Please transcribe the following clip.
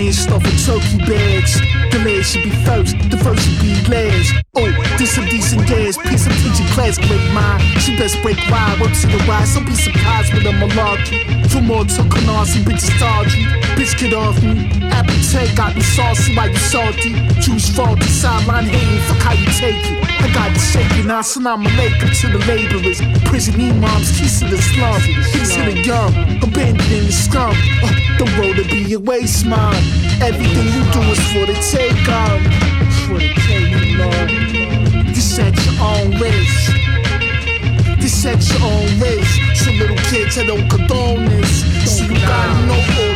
and stuffing turkey bags. The last should be first, the first should be last. Oh, this some decent gas, piece of teaching class, great mind. She best break wide, work to the rise. Don't be surprised with a malarkey. From more to Canarsie, bitches tawdry. Bitch, get off me. Appetite got me saucy while you salty. Juice faulty, sideline hating, fuck how you take it. I got the shaking, now salam alaikum to the laborers. Prison imams, keys to the slums, keys to the young, abandoned in the scum. The road to be a waste, man. Everything you do is for the take on. For the take, Lord. This at your own risk. This at your own risk. So little kids, I don't condone this. So you gotta know.